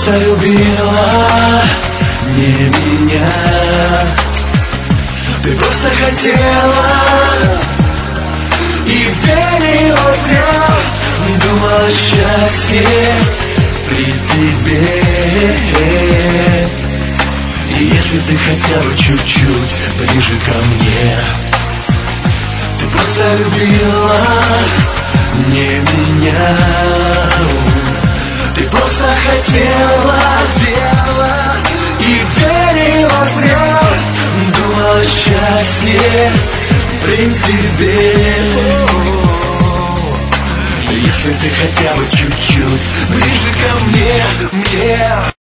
просто любила не меня. Ты просто хотела и верила зря. Думала, счастье при тебе. И если ты хотя бы чуть-чуть ближе ко мне, ты просто любила не меня. Ты просто хотела и верила зря. Думала, счастье при тебе. Если ты хотя бы чуть-чуть ближе ко мне.